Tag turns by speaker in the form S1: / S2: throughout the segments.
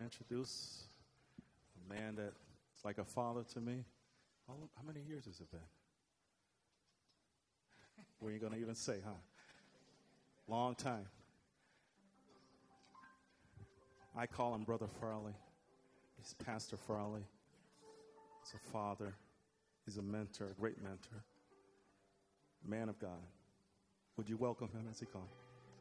S1: introduce a man that's like a father to me. How many years has it been? We ain't going to even say, huh? Long time. I call him Brother Farley. He's Pastor Farley. He's a father. He's a mentor, a great mentor. Man of God. Would you welcome him as he comes?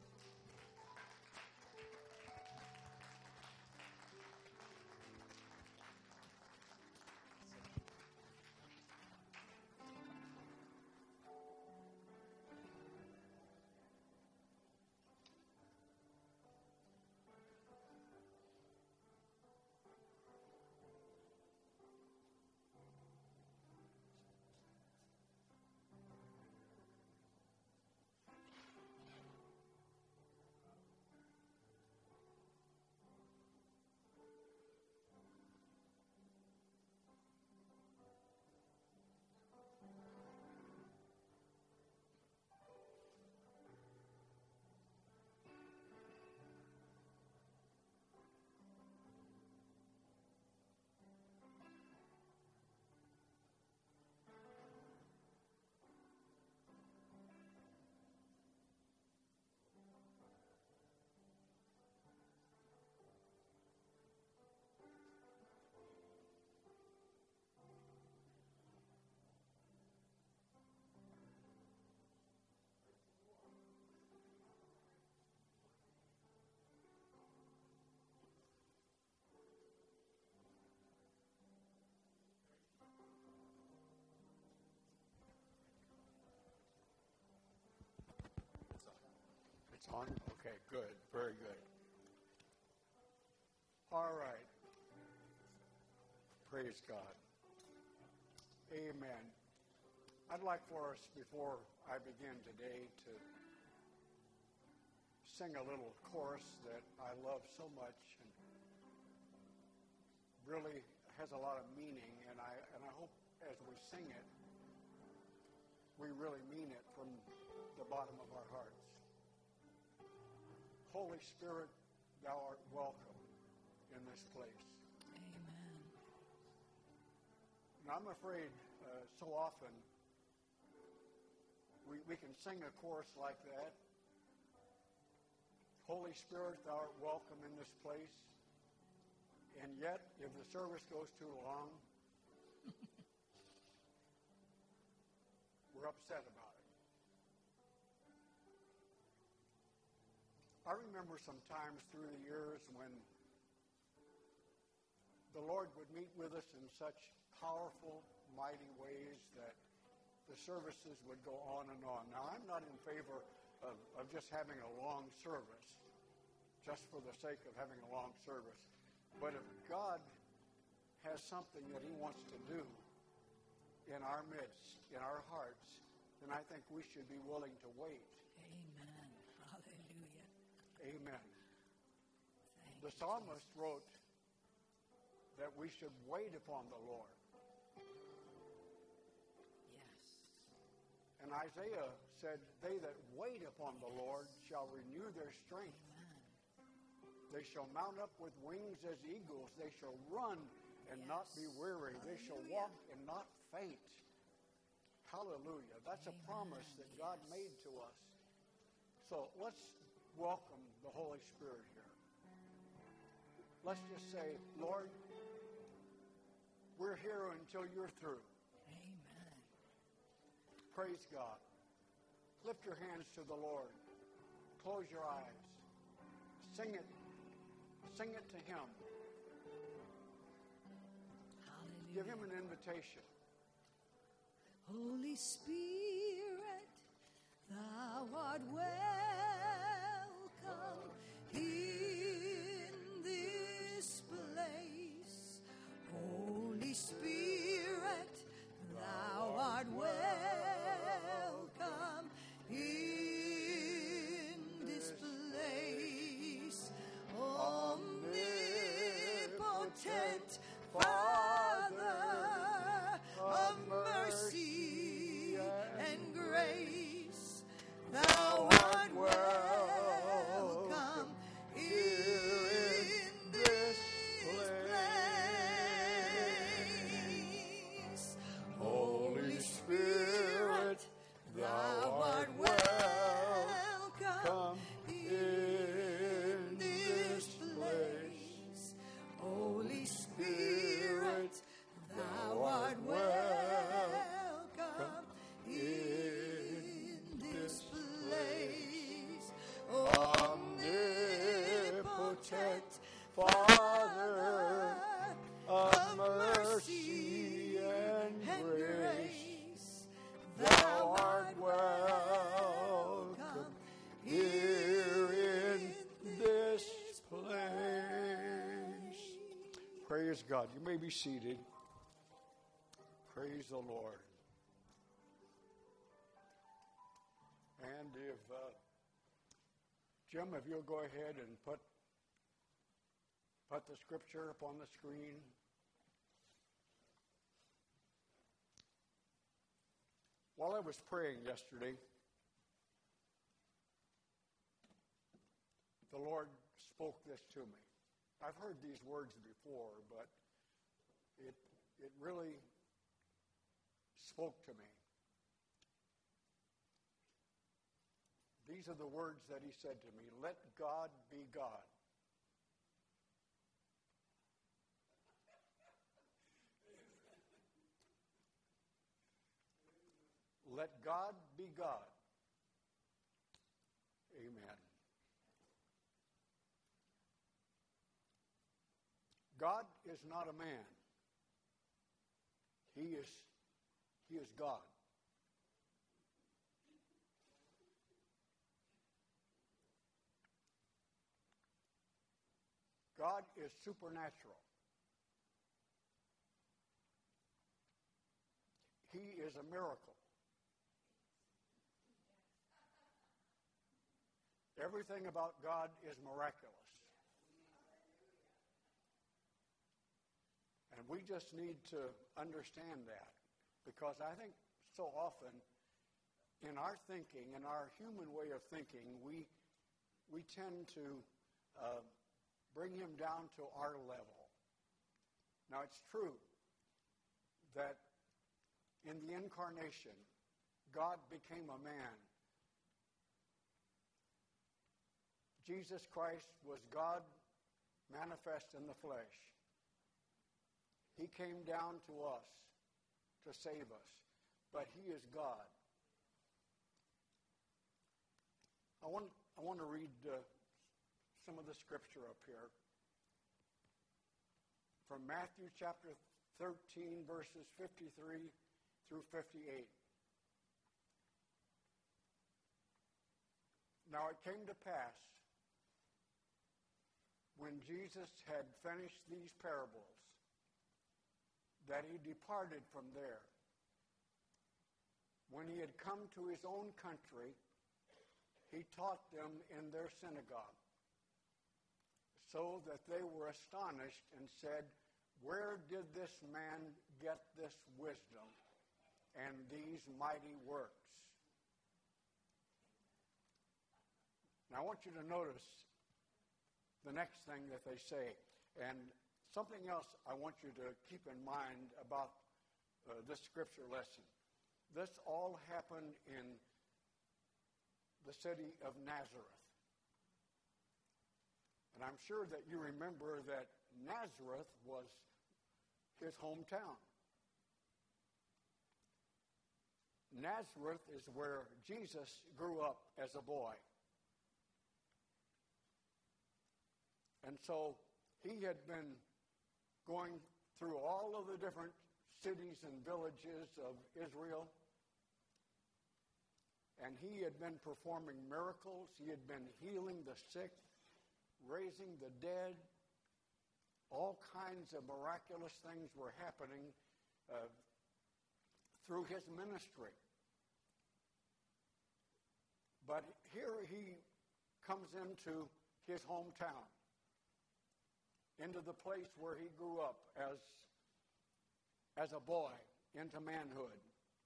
S2: On? Okay, good. Very good. All right. Praise God. Amen. I'd like for us, before I begin today, to sing a little chorus that I love so much and really has a lot of meaning, and I hope as we sing it, we really mean it from the bottom of our hearts. Holy Spirit, thou art welcome in this place.
S3: Amen.
S2: And I'm afraid so often we can sing a chorus like that. Holy Spirit, thou art welcome in this place. And yet, if the service goes too long, we're upset about it. I remember some times through the years when the Lord would meet with us in such powerful, mighty ways that the services would go on and on. Now, I'm not in favor of just having a long service, just for the sake of having a long service. But if God has something that he wants to do in our midst, in our hearts, then I think we should be willing to wait.
S3: Amen. Hallelujah.
S2: Amen. The psalmist wrote that we should wait upon the Lord.
S3: Yes.
S2: And Isaiah said, they that wait upon the Lord shall renew their strength.
S3: Amen.
S2: They shall mount up with wings as eagles. They shall run and not be weary. They shall walk and not faint. Hallelujah. That's a promise that God made to us. So let's welcome the Holy Spirit here. Let's just say, Lord, we're here until you're through.
S3: Amen.
S2: Praise God. Lift your hands to the Lord. Close your eyes. Sing it. Sing it to him.
S3: Hallelujah.
S2: Give him an invitation.
S3: Holy Spirit, thou art welcome in this place. Holy Spirit, thou art welcome in this place. Omnipotent Father of mercy and grace, thou art welcome
S2: Praise God. You may be seated. Praise the Lord. And if Jim, if you'll go ahead and put the scripture up on the screen. While I was praying yesterday, the Lord spoke this to me. I've heard these words before, but it really spoke to me. These are the words that he said to me. Let God be God. Let God be God. Amen. God is not a man. He is God. God is supernatural. He is a miracle. Everything about God is miraculous. And we just need to understand that, because I think so often in our thinking, in our human way of thinking, we tend to bring him down to our level. Now, it's true that in the incarnation, God became a man. Jesus Christ was God manifest in the flesh. He came down to us to save us, but he is God. I want to read some of the scripture up here from Matthew chapter 13, verses 53 through 58. Now it came to pass, when Jesus had finished these parables, that he departed from there. When he had come to his own country, he taught them in their synagogue, so that they were astonished and said, "Where did this man get this wisdom and these mighty works?" Now I want you to notice the next thing that they say. And something else I want you to keep in mind about this scripture lesson. This all happened in the city of Nazareth. And I'm sure that you remember that Nazareth was his hometown. Nazareth is where Jesus grew up as a boy. And so he had been going through all of the different cities and villages of Israel. And he had been performing miracles. He had been healing the sick, raising the dead. All kinds of miraculous things were happening through his ministry. But here he comes into his hometown, into the place where he grew up as a boy, into manhood.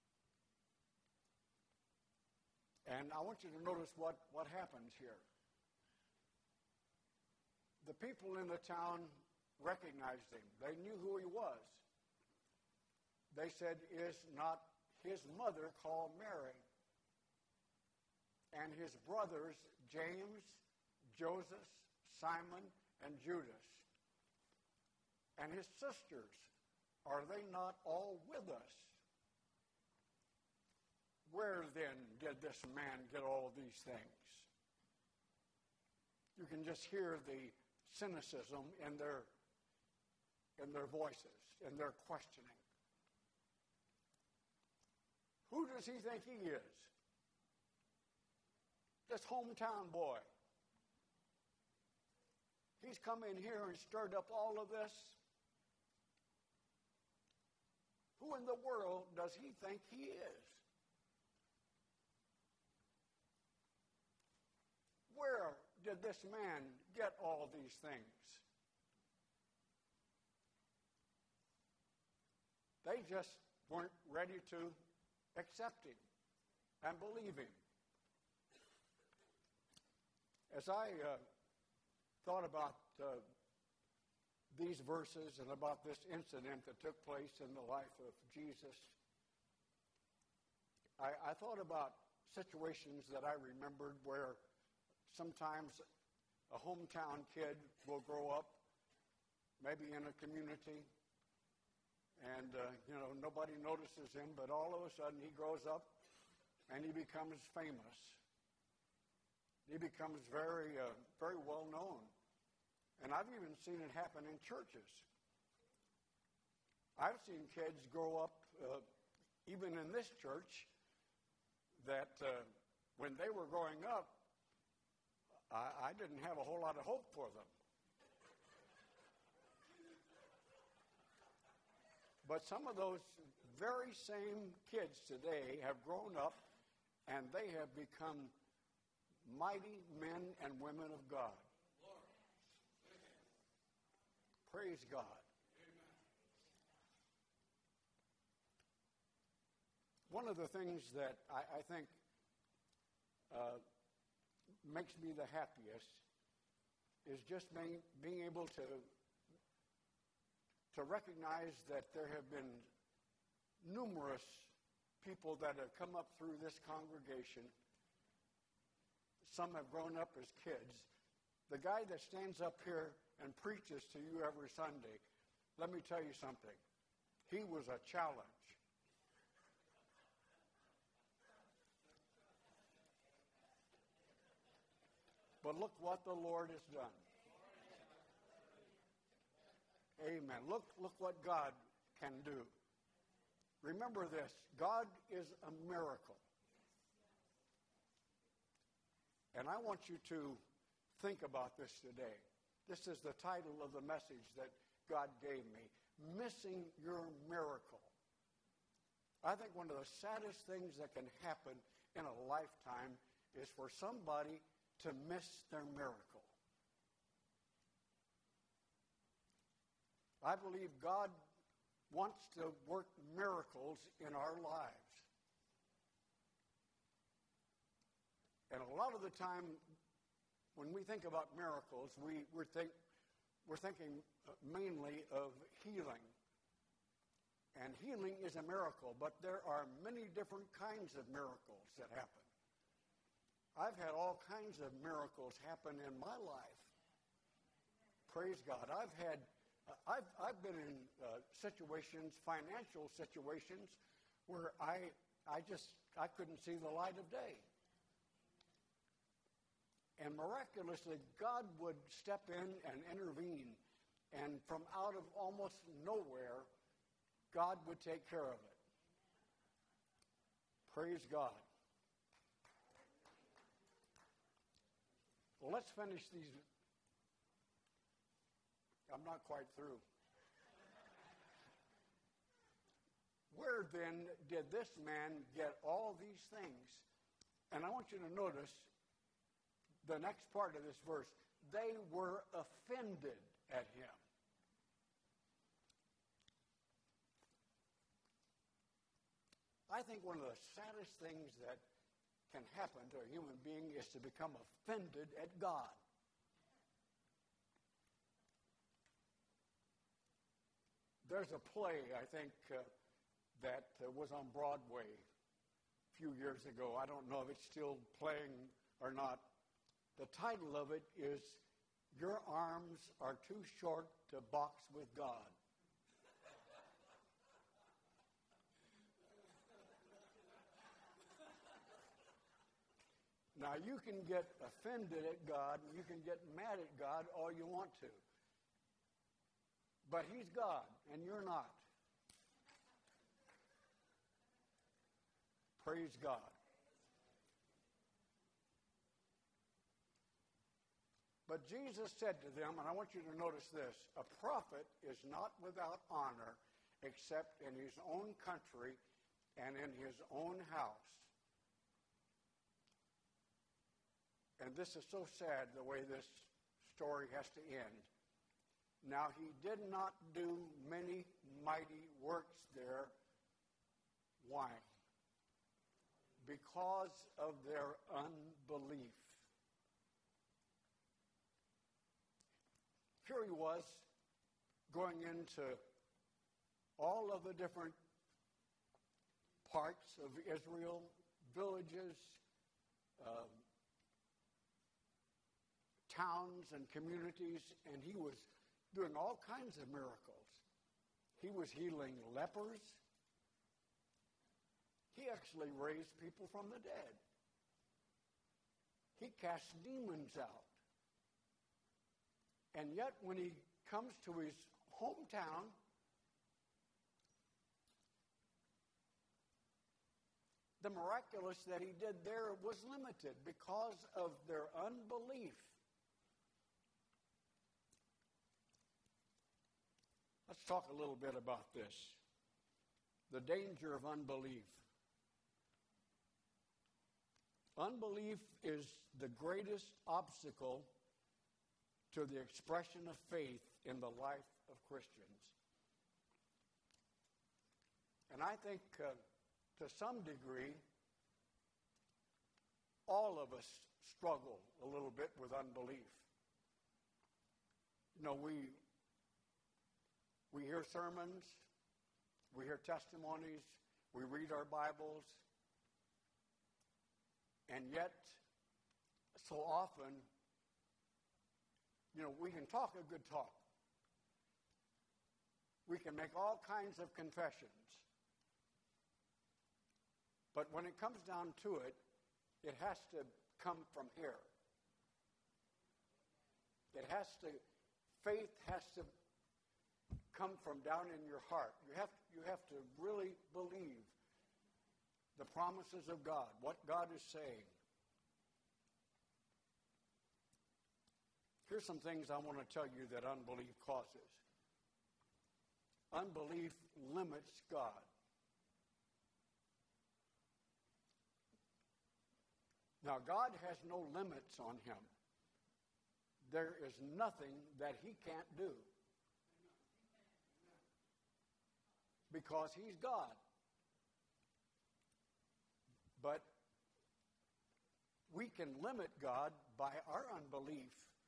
S2: And I want you to notice what happens here. The people in the town recognized him. They knew who he was. They said, "Is not his mother called Mary? And his brothers, James, Joseph, Simon, and Judas? And his sisters, are they not all with us? Where then did this man get all of these things?" You can just hear the cynicism in their voices, in their questioning. Who does he think he is? This hometown boy. He's come in here and stirred up all of this. Who in the world does he think he is? Where did this man get all these things? They just weren't ready to accept him and believe him. As I thought about these verses and about this incident that took place in the life of Jesus, I thought about situations that I remembered where sometimes a hometown kid will grow up, maybe in a community, and nobody notices him, but all of a sudden he grows up and he becomes famous. He becomes very, very well known. And I've even seen it happen in churches. I've seen kids grow up, even in this church, that when they were growing up, I didn't have a whole lot of hope for them. But some of those very same kids today have grown up and they have become mighty men and women of God. Praise God. One of the things that I think makes me the happiest is just being able to recognize that there have been numerous people that have come up through this congregation. Some have grown up as kids. The guy that stands up here and preaches to you every Sunday, let me tell you something. He was a challenge. But look what the Lord has done. Amen. Look what God can do. Remember this, God is a miracle. And I want you to think about this today. This is the title of the message that God gave me, Missing Your Miracle. I think one of the saddest things that can happen in a lifetime is for somebody to miss their miracle. I believe God wants to work miracles in our lives. And a lot of the time, when we think about miracles, we're thinking mainly of healing. And healing is a miracle, but there are many different kinds of miracles that happen. I've had all kinds of miracles happen in my life. Praise God. I've been in situations, financial situations, where I couldn't see the light of day. And miraculously, God would step in and intervene. And from out of almost nowhere, God would take care of it. Praise God. Well, let's finish these. I'm not quite through. Where then did this man get all these things? And I want you to notice the next part of this verse. They were offended at him. I think one of the saddest things that can happen to a human being is to become offended at God. There's a play, I think, that was on Broadway a few years ago. I don't know if it's still playing or not. The title of it is Your Arms Are Too Short to Box with God. Now, you can get offended at God, and you can get mad at God all you want to. But he's God, and you're not. Praise God. But Jesus said to them, and I want you to notice this, a prophet is not without honor except in his own country and in his own house. And this is so sad the way this story has to end. Now, he did not do many mighty works there. Why? Because of their unbelief. Here he was going into all of the different parts of Israel, villages, towns and communities, and he was doing all kinds of miracles. He was healing lepers. He actually raised people from the dead. He cast demons out. And yet when he comes to his hometown, the miraculous that he did there was limited because of their unbelief. Let's talk a little bit about this. The danger of unbelief. Unbelief is the greatest obstacle to the expression of faith in the life of Christians. And I think to some degree, all of us struggle a little bit with unbelief. You know, we hear sermons, we hear testimonies, we read our Bibles, and yet, so often, you know, we can talk a good talk. We can make all kinds of confessions. But when it comes down to it, it has to come from here. Faith has to come from down in your heart. You have to really believe the promises of God, what God is saying. Here's some things I want to tell you that unbelief causes. Unbelief limits God. Now, God has no limits on him. There is nothing that he can't do. Because he's God. But we can limit God by our unbelief.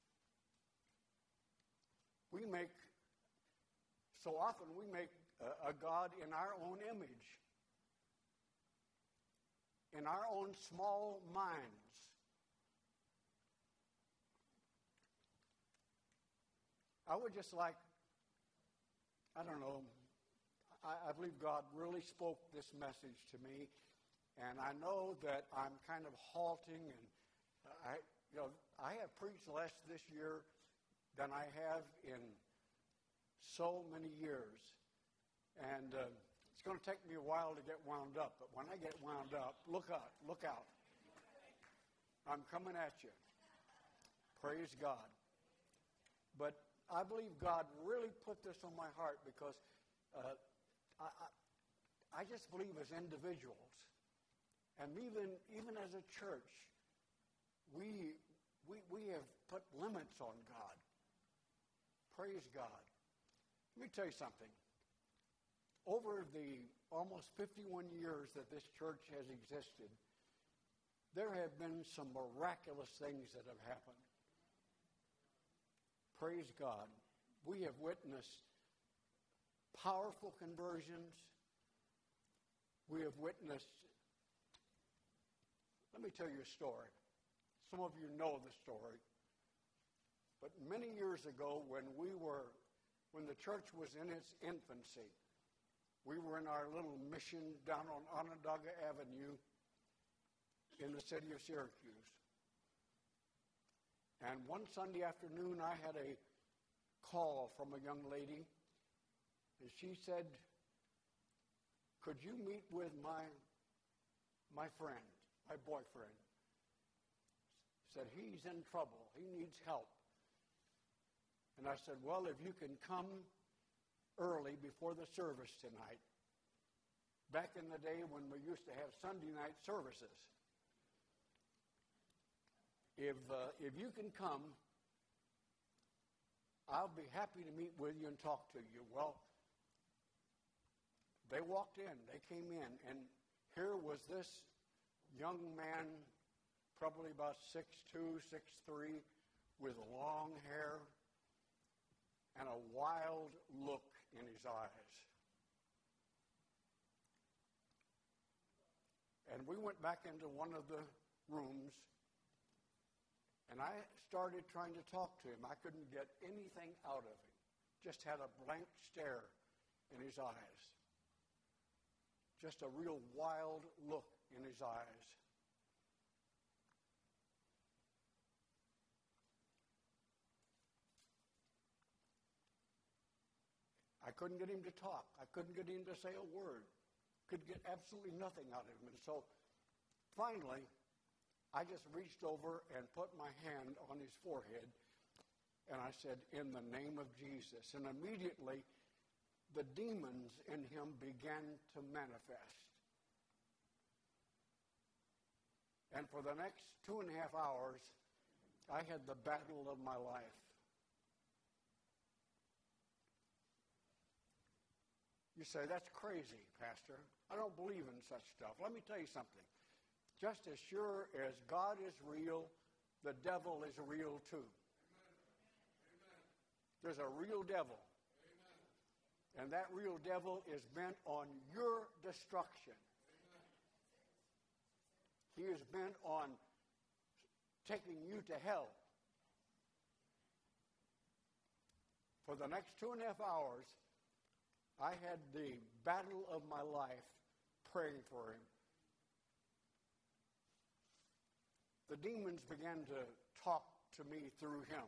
S2: So often we make a God in our own image, in our own small minds. I would just like, I don't know, I believe God really spoke this message to me, and I know that I'm kind of halting, and I have preached less this year than I have in so many years. And it's going to take me a while to get wound up, but when I get wound up, look out. I'm coming at you. Praise God. But I believe God really put this on my heart because I just believe as individuals, and even as a church, we have put limits on God. Praise God. Let me tell you something. Over the almost 51 years that this church has existed, there have been some miraculous things that have happened. Praise God. We have witnessed powerful conversions. We have witnessed, let me tell you a story. Some of you know the story. But many years ago, when the church was in its infancy, we were in our little mission down on Onondaga Avenue in the city of Syracuse. And one Sunday afternoon, I had a call from a young lady, and she said, "Could you meet with my friend, my boyfriend?" Said, "He's in trouble. He needs help." And I said, "Well, if you can come early before the service tonight. Back in the day when we used to have Sunday night services. If you can come, I'll be happy to meet with you and talk to you. Well, they walked in, they came in, and here was this young man, probably about 6'2", 6'3", with long hair and a wild look in his eyes. And we went back into one of the rooms, and I started trying to talk to him. I couldn't get anything out of him. Just had a blank stare in his eyes. Just a real wild look in his eyes. I couldn't get him to talk. I couldn't get him to say a word. Could get absolutely nothing out of him. And so finally, I just reached over and put my hand on his forehead, and I said, "In the name of Jesus." And immediately, the demons in him began to manifest. And for the next 2.5 hours, I had the battle of my life. You say, "That's crazy, Pastor. I don't believe in such stuff." Let me tell you something. Just as sure as God is real, the devil is real too. Amen. There's a real devil. Amen. And that real devil is bent on your destruction. Amen. He is bent on taking you to hell. For the next 2.5 hours, I had the battle of my life praying for him. The demons began to talk to me through him.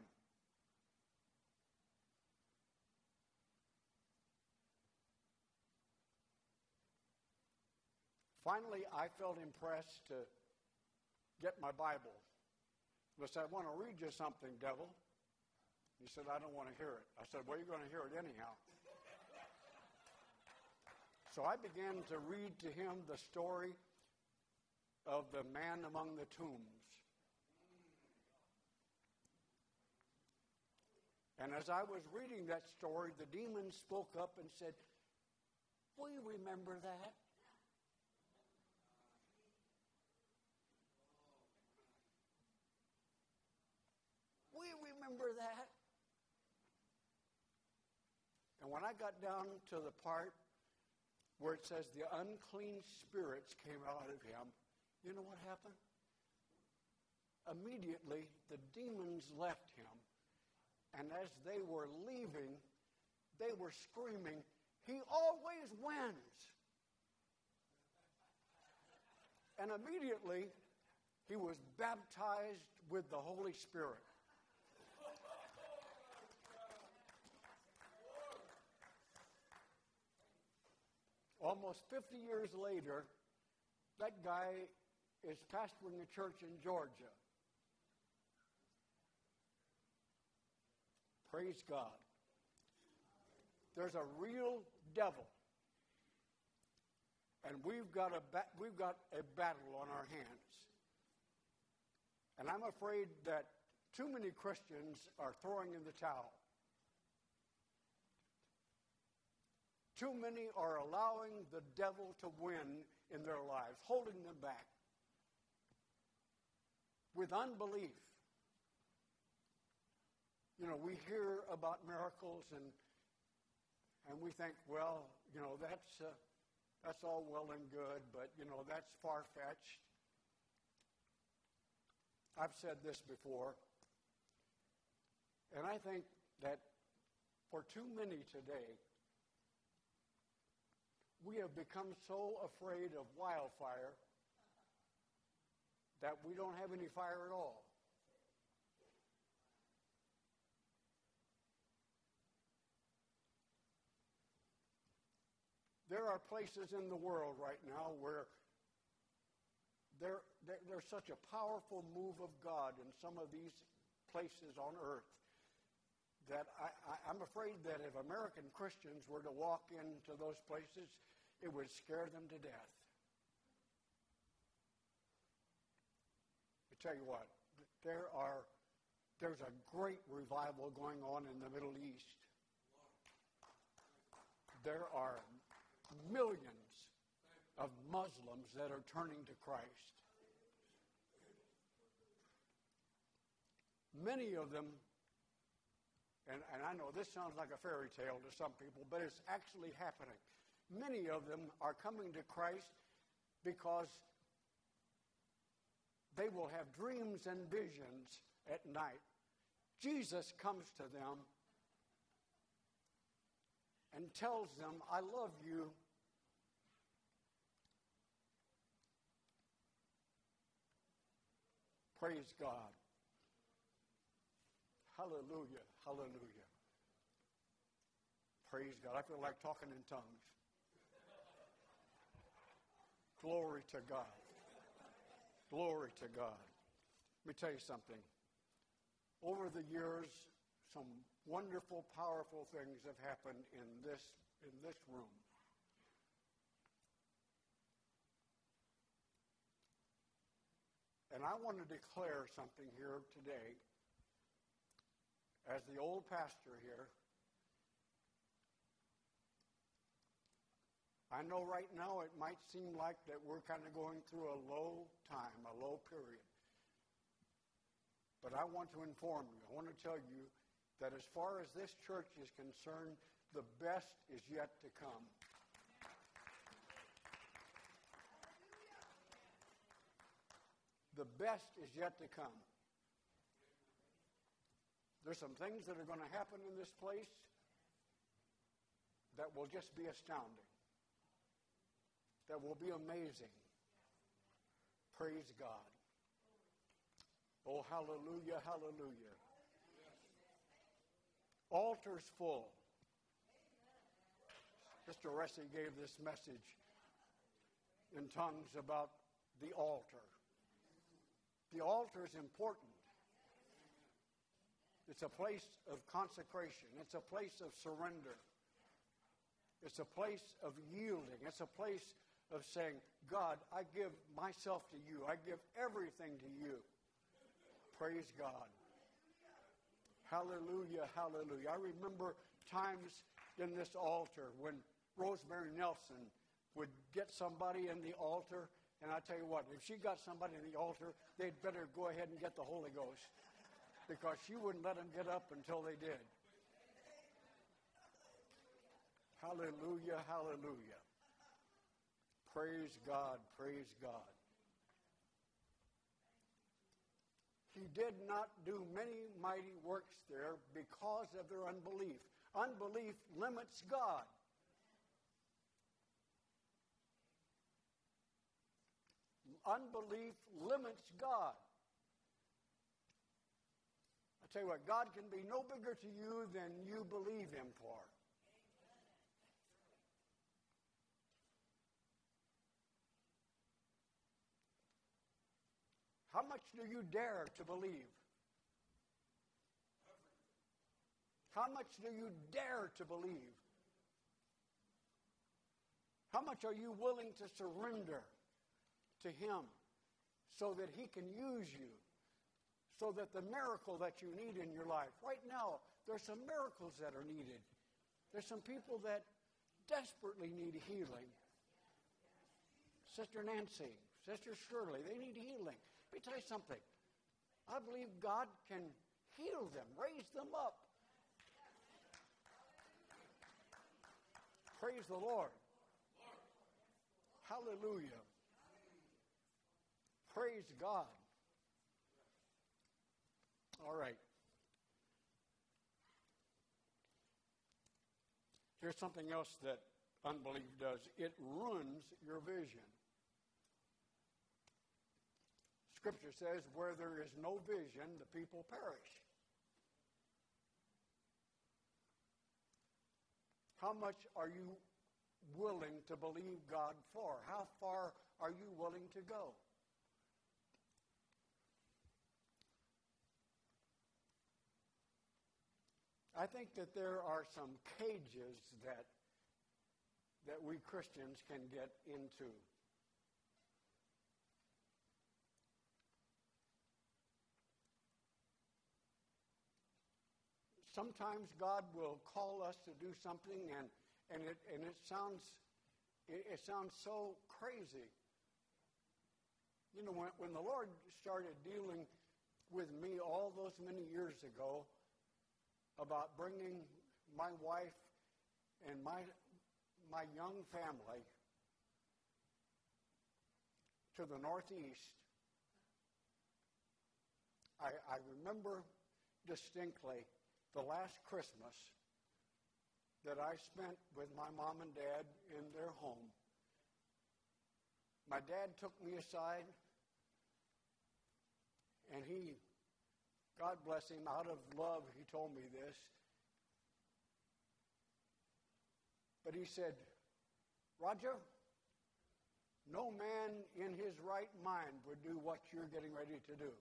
S2: Finally, I felt impressed to get my Bible. I said, "I want to read you something, devil." He said, "I don't want to hear it." I said, "Well, you're going to hear it anyhow." So I began to read to him the story of the man among the tombs. And as I was reading that story, the demon spoke up and said, "We remember that. We remember that." And when I got down to the part where it says the unclean spirits came out of him, you know what happened? Immediately, the demons left him. And as they were leaving, they were screaming, "He always wins." And immediately, he was baptized with the Holy Spirit. Almost 50 years later, that guy is pastoring a church in Georgia. Praise God. There's a real devil. And we've got a battle on our hands. And I'm afraid that too many Christians are throwing in the towel. Too many are allowing the devil to win in their lives, holding them back with unbelief. You know, we hear about miracles and we think, well, you know, that's all well and good, but, you know, that's far-fetched. I've said this before, and I think that for too many today, we have become so afraid of wildfire that we don't have any fire at all. There are places in the world right now where there's such a powerful move of God in some of these places on earth that I'm afraid that if American Christians were to walk into those places, it would scare them to death. I tell you what, there's a great revival going on in the Middle East. There are millions of Muslims that are turning to Christ. Many of them, and I know this sounds like a fairy tale to some people, but it's actually happening. Many of them are coming to Christ because they will have dreams and visions at night. Jesus comes to them and tells them, I love you. Praise God. Hallelujah, hallelujah. Praise God. I feel like talking in tongues. Glory to God. Glory to God. Let me tell you something. Over the years, some wonderful, powerful things have happened in this room. And I want to declare something here today. As the old pastor here, I know right now it might seem like that we're kind of going through a low time, a low period. But I want to inform you, I want to tell you that as far as this church is concerned, the best is yet to come. The best is yet to come. There's some things that are going to happen in this place that will just be astounding. That will be amazing. Praise God. Oh, hallelujah, hallelujah. Altars full. Mr. Ressi gave this message in tongues about the altar. The altar is important. It's a place of consecration. It's a place of surrender. It's a place of yielding. It's a place of saying, God, I give myself to you. I give everything to you. Praise God. Hallelujah, hallelujah. I remember times in this altar when Rosemary Nelson would get somebody in the altar, and I tell you what, if she got somebody in the altar, they'd better go ahead and get the Holy Ghost, because she wouldn't let them get up until they did. Hallelujah, hallelujah. Praise God, praise God. He did not do many mighty works there because of their unbelief. Unbelief limits God. Unbelief limits God. I tell you what, God can be no bigger to you than you believe Him for. How much do you dare to believe? How much do you dare to believe? How much are you willing to surrender to Him so that He can use you? So that the miracle that you need in your life. Right now, there's some miracles that are needed. There's some people that desperately need healing. Sister Nancy, Sister Shirley, they need healing. Let me tell you something. I believe God can heal them, raise them up. Praise the Lord. Hallelujah. Praise God. All right. Here's something else that unbelief does. It ruins your vision. Scripture says, where there is no vision, the people perish. How much are you willing to believe God for? How far are you willing to go? I think that there are some cages that we Christians can get into. Sometimes God will call us to do something, and it sounds so crazy. You know, when the Lord started dealing with me all those many years ago about bringing my wife and my young family to the Northeast, I remember distinctly the last Christmas that I spent with my mom and dad in their home. My dad took me aside, and he, God bless him, out of love, he told me this. But he said, Roger, no man in his right mind would do what you're getting ready to do.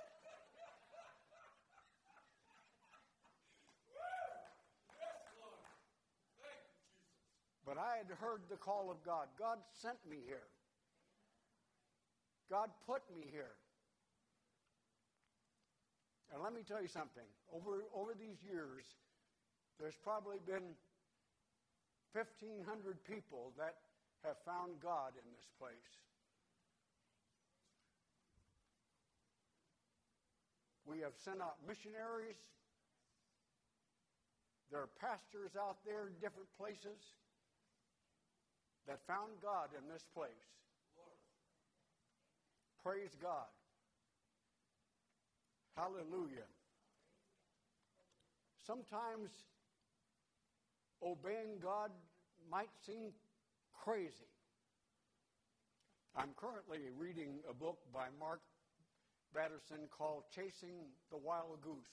S2: But I had heard the call of God. God sent me here. God put me here. And let me tell you something. Over these years, there's probably been 1,500 people that have found God in this place. We have sent out missionaries. There are pastors out there in different places that found God in this place. Praise God. Hallelujah. Sometimes obeying God might seem crazy. I'm currently reading a book by Mark Batterson called Chasing the Wild Goose.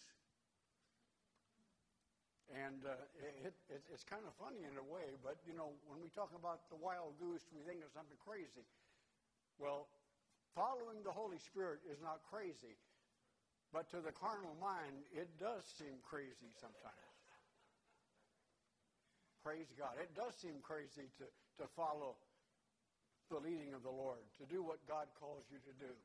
S2: And it's kind of funny in a way, but, you know, when we talk about the wild goose, we think of something crazy. Well, following the Holy Spirit is not crazy, but to the carnal mind, it does seem crazy sometimes. Praise God. It does seem crazy to follow the leading of the Lord, to do what God calls you to do.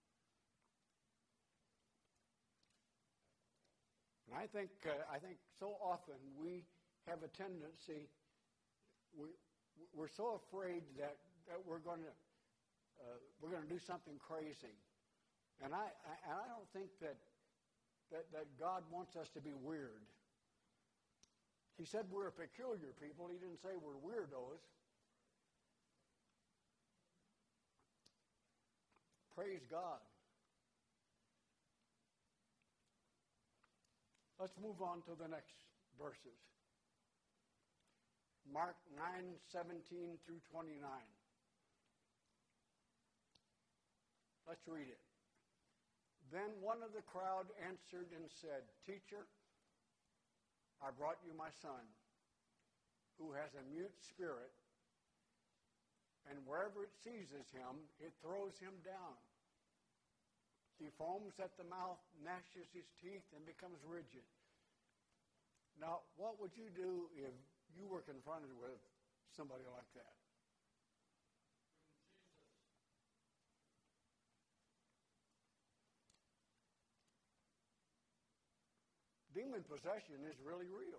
S2: And I think so often we have a tendency, we're so afraid that we're going to do something crazy, and I don't think that God wants us to be weird. He said we're a peculiar people. He didn't say we're weirdos. Praise God. Let's move on to the next verses. Mark 9:17 through 29. Let's read it. Then one of the crowd answered and said, Teacher, I brought you my son, who has a mute spirit, and wherever it seizes him, it throws him down. He foams at the mouth, gnashes his teeth, and becomes rigid. Now, what would you do if you were confronted with somebody like that? Demon possession is really real.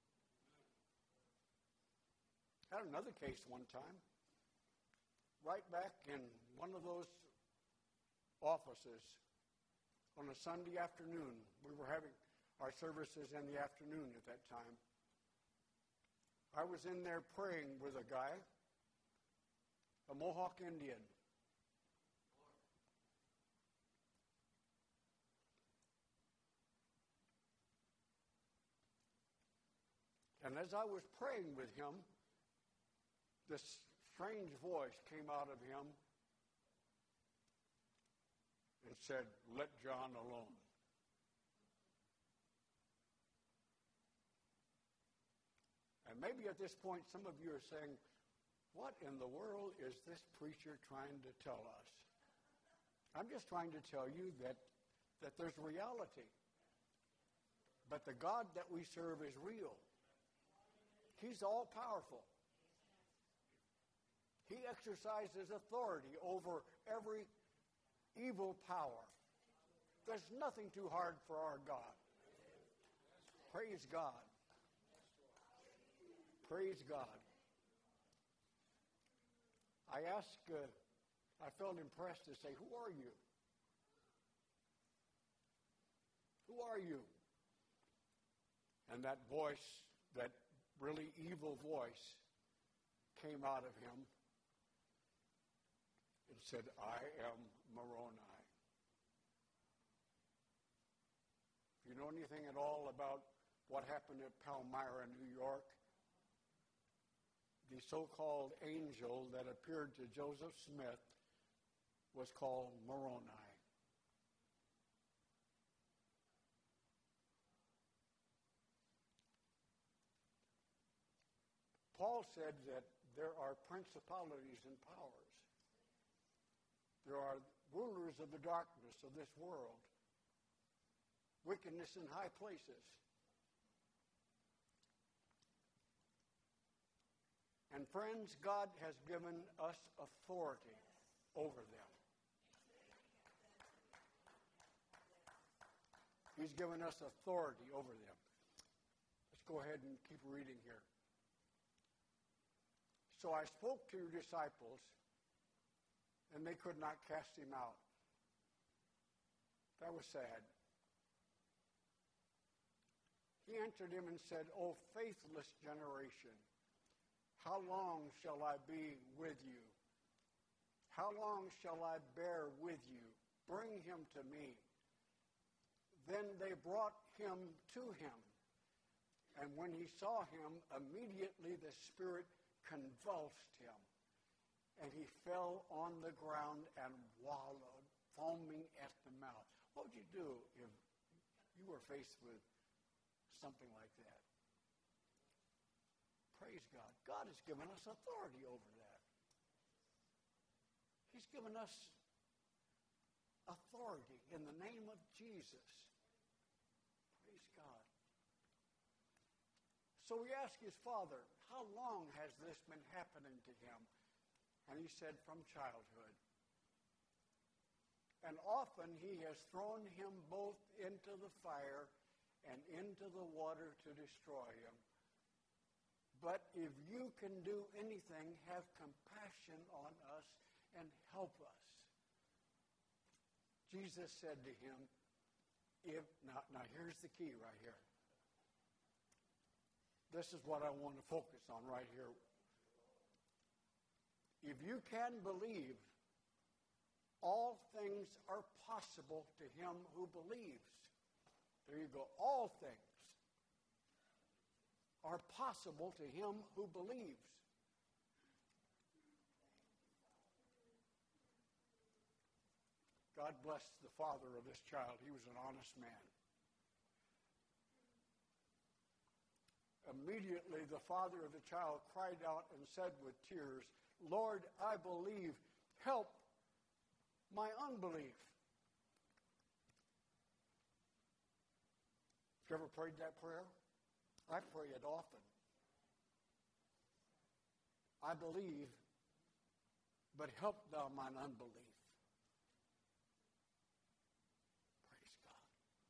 S2: I had another case one time. Right back in one of those offices, on a Sunday afternoon. We were having our services in the afternoon at that time. I was in there praying with a guy, a Mohawk Indian. And as I was praying with him, this strange voice came out of him and said, let John alone. And maybe at this point, some of you are saying, what in the world is this preacher trying to tell us? I'm just trying to tell you that there's reality. But the God that we serve is real. He's all-powerful. He exercises authority over every evil power. There's nothing too hard for our God. Praise God. Praise God. I felt impressed to say, who are you? Who are you? And that voice, that really evil voice, came out of him and said, I am Moroni. If you know anything at all about what happened at Palmyra, New York, the so-called angel that appeared to Joseph Smith was called Moroni. Paul said that there are principalities and powers. There are rulers of the darkness of this world, wickedness in high places. And friends, God has given us authority over them. He's given us authority over them. Let's go ahead and keep reading here. So I spoke to your disciples, and they could not cast him out. That was sad. He answered him and said, O faithless generation, how long shall I be with you? How long shall I bear with you? Bring him to me. Then they brought him to him. And when he saw him, immediately the Spirit convulsed him. And he fell on the ground and wallowed, foaming at the mouth. What would you do if you were faced with something like that? Praise God. God has given us authority over that. He's given us authority in the name of Jesus. Praise God. So he asked his father, how long has this been happening to him? And he said, from childhood. And often he has thrown him both into the fire and into the water to destroy him. But if you can do anything, have compassion on us and help us. Jesus said to him, now here's the key right here. This is what I want to focus on right here. If you can believe, all things are possible to him who believes. There you go. All things are possible to him who believes. God bless the father of this child. He was an honest man. Immediately, the father of the child cried out and said with tears, Lord, I believe. Help my unbelief. Have you ever prayed that prayer? I pray it often. I believe, but help thou mine unbelief. Praise God.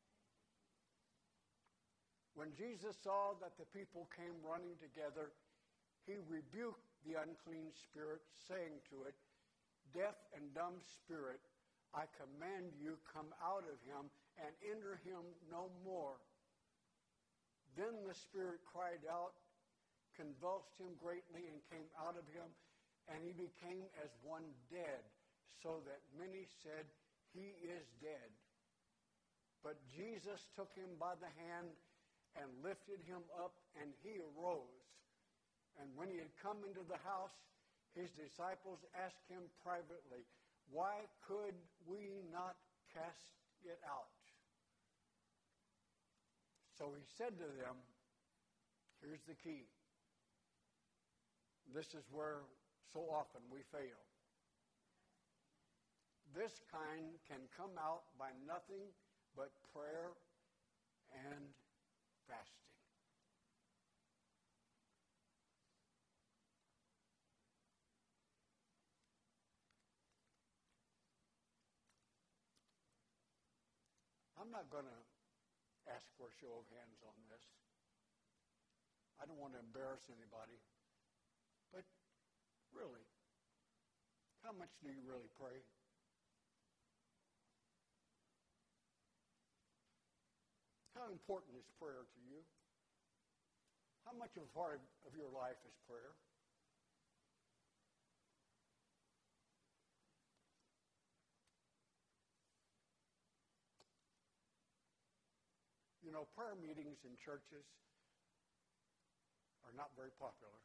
S2: When Jesus saw that the people came running together, he rebuked the unclean spirit, saying to it, Deaf and dumb spirit, I command you, come out of him and enter him no more. Then the spirit cried out, convulsed him greatly, and came out of him, and he became as one dead, so that many said, he is dead. But Jesus took him by the hand and lifted him up, and he arose. And when he had come into the house, his disciples asked him privately, why could we not cast it out? So he said to them, here's the key. This is where so often we fail. This kind can come out by nothing but prayer and fasting. I'm not going to ask for a show of hands on this. I don't want to embarrass anybody. But really, how much do you really pray? How important is prayer to you? How much of part of your life is prayer? You know, prayer meetings in churches are not very popular.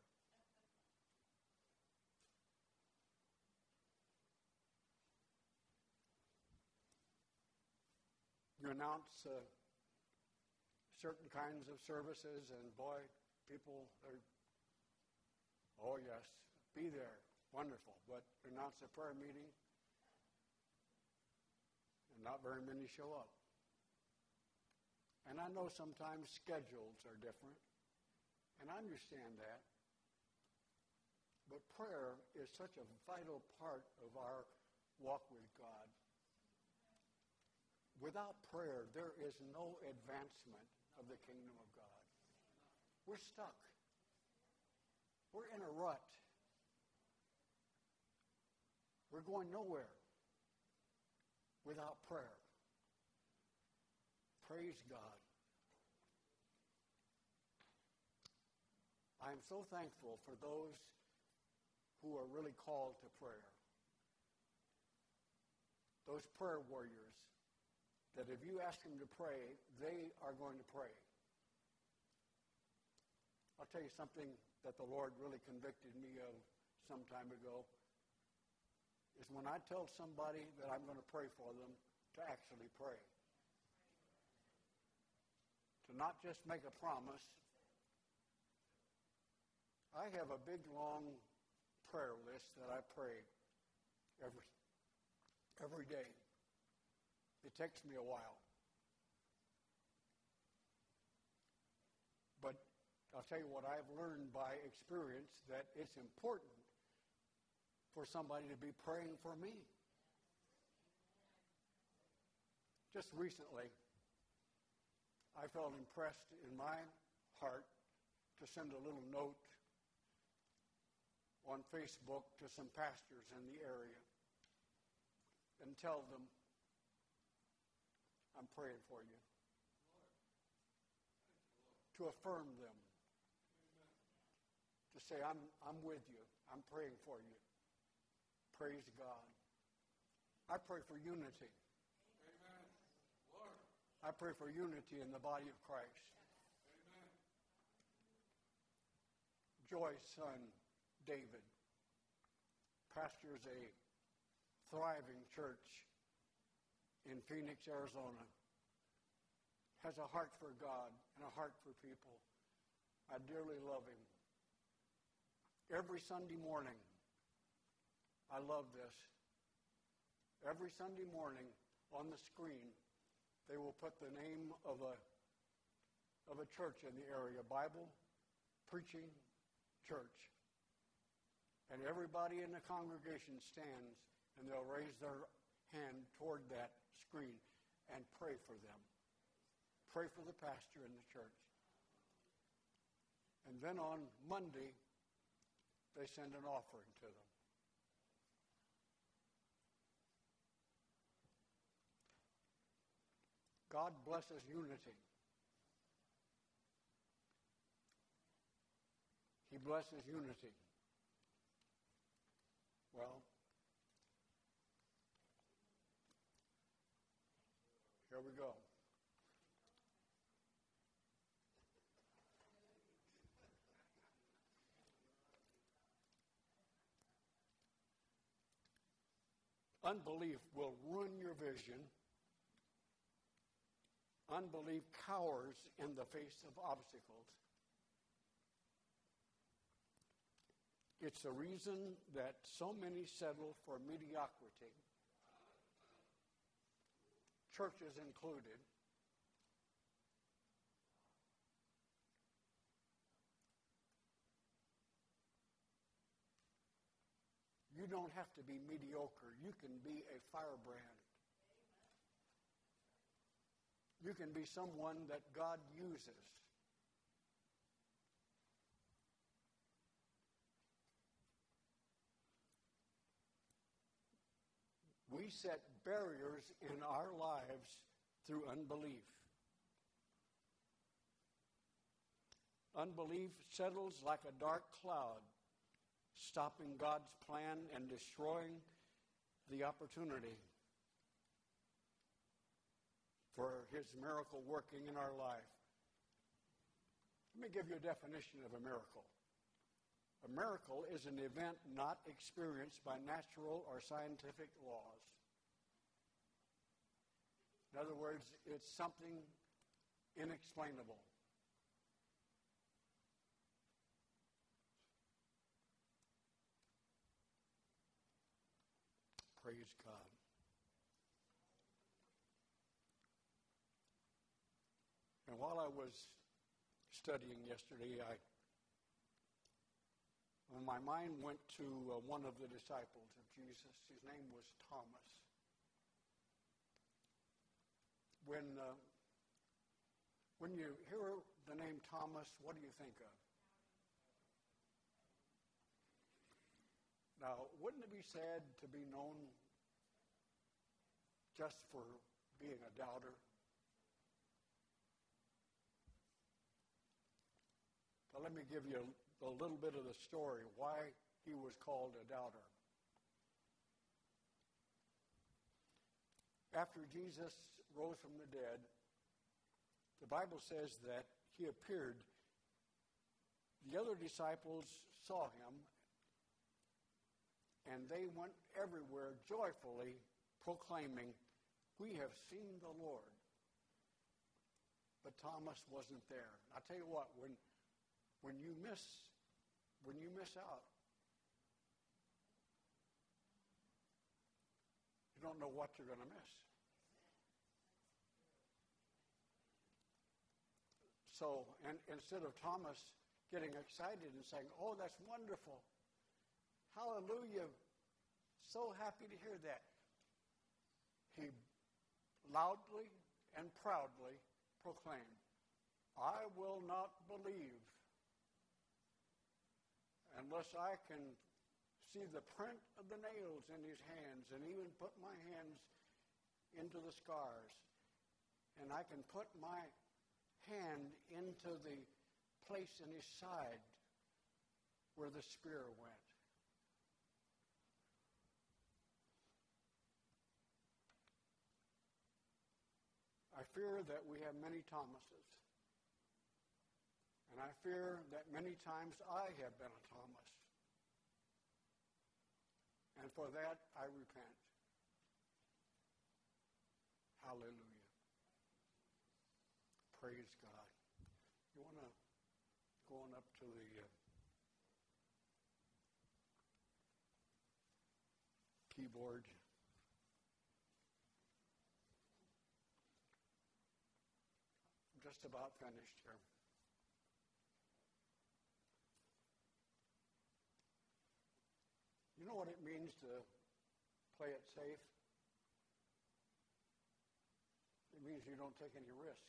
S2: You announce certain kinds of services, and boy, people are, oh yes, be there, wonderful. But announce a prayer meeting, and not very many show up. And I know sometimes schedules are different, and I understand that. But prayer is such a vital part of our walk with God. Without prayer, there is no advancement of the kingdom of God. We're stuck. We're in a rut. We're going nowhere without prayer. Praise God. I am so thankful for those who are really called to prayer. Those prayer warriors that if you ask them to pray, they are going to pray. I'll tell you something that the Lord really convicted me of some time ago, is when I tell somebody that I'm going to pray for them, to actually pray. To not just make a promise. I have a big, long prayer list that I pray every day. It takes me a while. But I'll tell you what I've learned by experience, that it's important for somebody to be praying for me. Just recently, I felt impressed in my heart to send a little note on Facebook to some pastors in the area and tell them, I'm praying for you. To affirm them. To say, I'm with you. I'm praying for you. Praise God. I pray for unity. Amen. Lord. I pray for unity in the body of Christ. Amen. Joy's son, David, pastors a thriving church in Phoenix, Arizona, has a heart for God and a heart for people. I dearly love him. Every Sunday morning, I love this. Every Sunday morning on the screen, they will put the name of a church in the area, Bible Preaching Church. And everybody in the congregation stands and they'll raise their hand toward that screen and pray for them. Pray for the pastor in the church. And then on Monday, they send an offering to them. God blesses unity. He blesses unity. Well, here we go. Unbelief will ruin your vision. Unbelief cowers in the face of obstacles. It's the reason that so many settle for mediocrity, churches included, You don't have to be mediocre. You can be a firebrand. You can be someone that God uses. We set barriers in our lives through unbelief. Unbelief settles like a dark cloud, stopping God's plan and destroying the opportunity for His miracle working in our life. Let me give you a definition of a miracle. A miracle is an event not experienced by natural or scientific laws. In other words, it's something inexplainable. Praise God. And while I was studying yesterday, my mind went to one of the disciples of Jesus. His name was Thomas. When you hear the name Thomas, what do you think of? Now, wouldn't it be sad to be known just for being a doubter? Now, let me give you a little bit of the story why he was called a doubter. After Jesus rose from the dead, the Bible says that he appeared. The other disciples saw him, and they went everywhere joyfully proclaiming, "We have seen the Lord." But Thomas wasn't there. I tell you what, when you miss out, you don't know what you're going to miss. So, and instead of Thomas getting excited and saying, "Oh, that's wonderful. Hallelujah. So happy to hear that," he loudly and proudly proclaimed, "I will not believe unless I can see the print of the nails in his hands and even put my hands into the scars, and I can put my hand into the place in his side where the spear went." I fear that we have many Thomases. And I fear that many times I have been a Thomas. And for that, I repent. Hallelujah. Praise God. You want to go on up to the keyboard? I'm just about finished here. You know what it means to play it safe? It means you don't take any risk.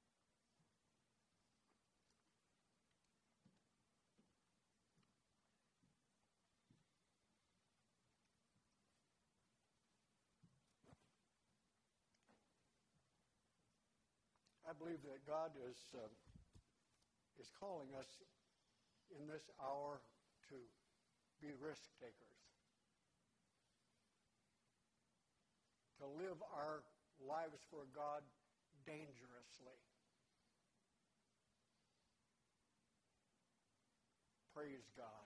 S2: I believe that God is calling us in this hour to be risk takers, to live our lives for God dangerously. Praise God.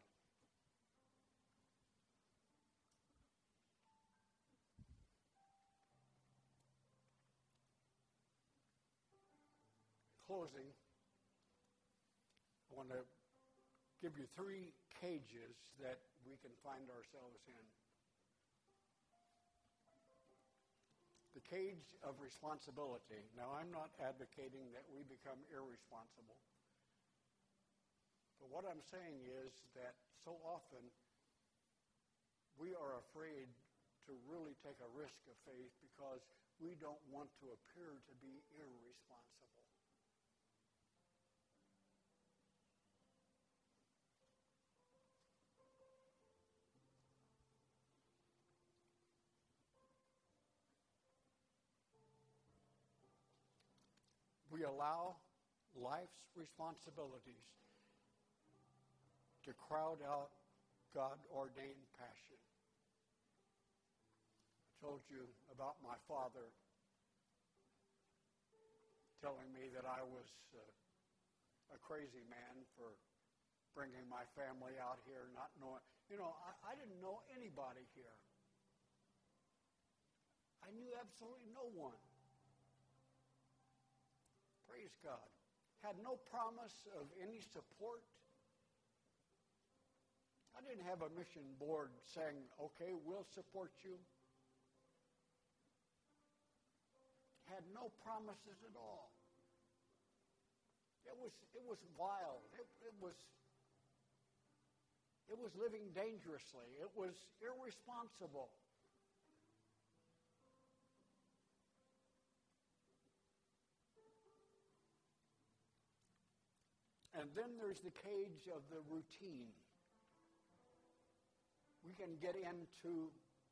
S2: Closing, I want to give you 3 cages that we can find ourselves in. The cage of responsibility. Now, I'm not advocating that we become irresponsible. But what I'm saying is that so often we are afraid to really take a risk of faith because we don't want to appear to be irresponsible. We allow life's responsibilities to crowd out God-ordained passion. I told you about my father telling me that I was a crazy man for bringing my family out here, not knowing. I didn't know anybody here. I knew absolutely no one. Praise God. Had no promise of any support. I didn't have a mission board saying, okay, we'll support you. Had no promises at all. It was wild. It was living dangerously. It was irresponsible. And then there's the cage of the routine. We can get into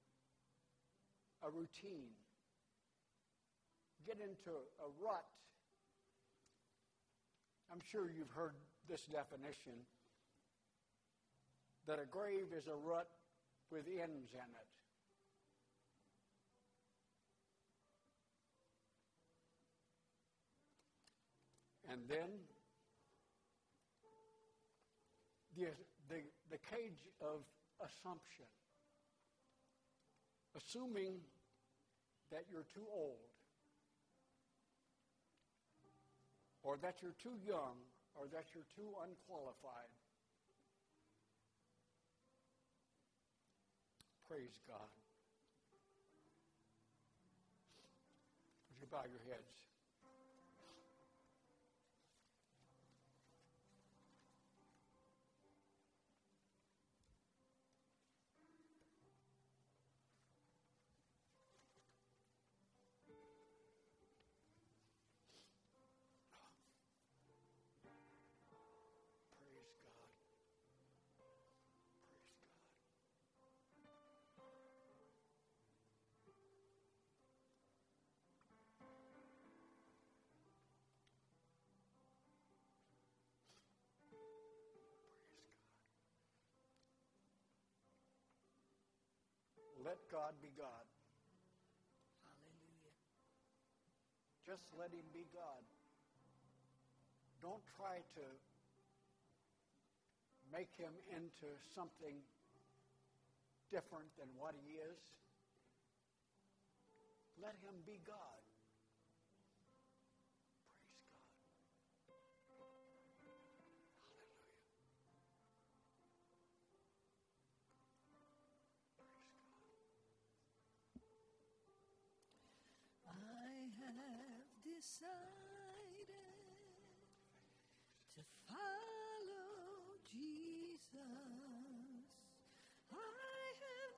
S2: a routine, get into a rut. I'm sure you've heard this definition, that a grave is a rut with ends in it. And then the cage of assumption, assuming that you're too old, or that you're too young, or that you're too unqualified. Praise God. Would you bow your heads? Let God be God.
S3: Hallelujah.
S2: Just let him be God. Don't try to make him into something different than what he is. Let him be God. Praise God.
S3: I have decided to follow Jesus. I have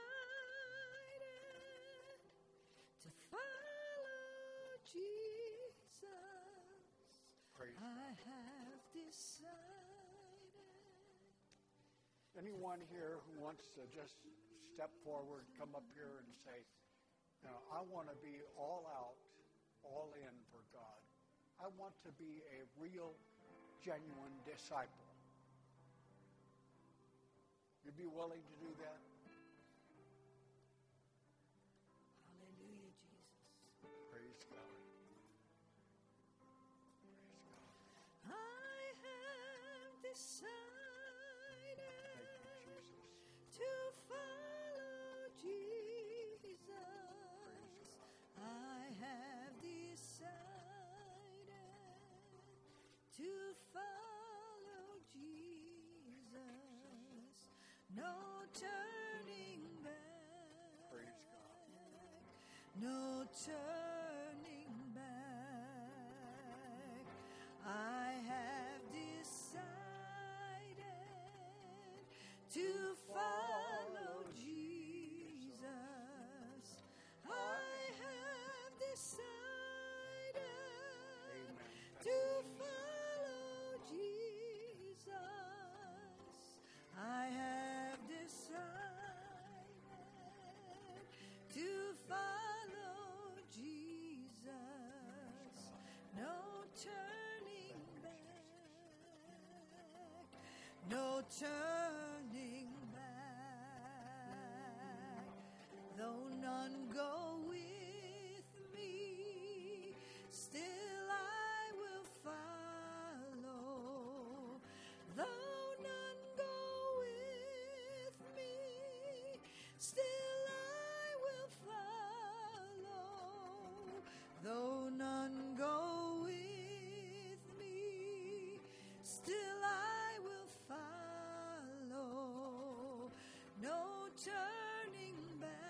S3: decided to follow Jesus.
S2: Praise
S3: I have decided.
S2: Anyone here who wants to just step forward, come up here and say, I want to be all out, all in for God. I want to be a real, genuine disciple. You'd be willing to do that?
S3: Hallelujah, Jesus.
S2: Praise God. Praise God.
S3: I have decided
S2: Thank you, Jesus.
S3: to follow Jesus. I have decided to follow Jesus. No turning back.
S2: Praise God.
S3: No turning back. I have decided to follow Jesus. none go with me, still I will follow. Though none go with me, still I will follow. Though none go with me, still I will follow. No turning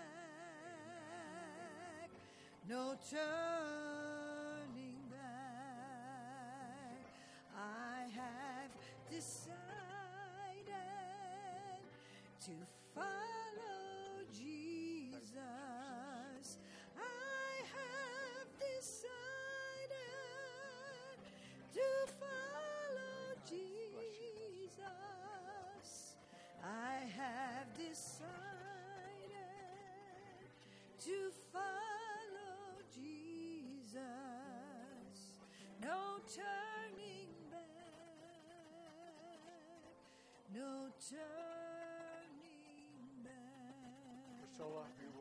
S3: back, no turning back. I have decided to follow Jesus. I have decided to follow Jesus. I have decided to follow Jesus. No turning back, no turning back.
S2: Priscilla, be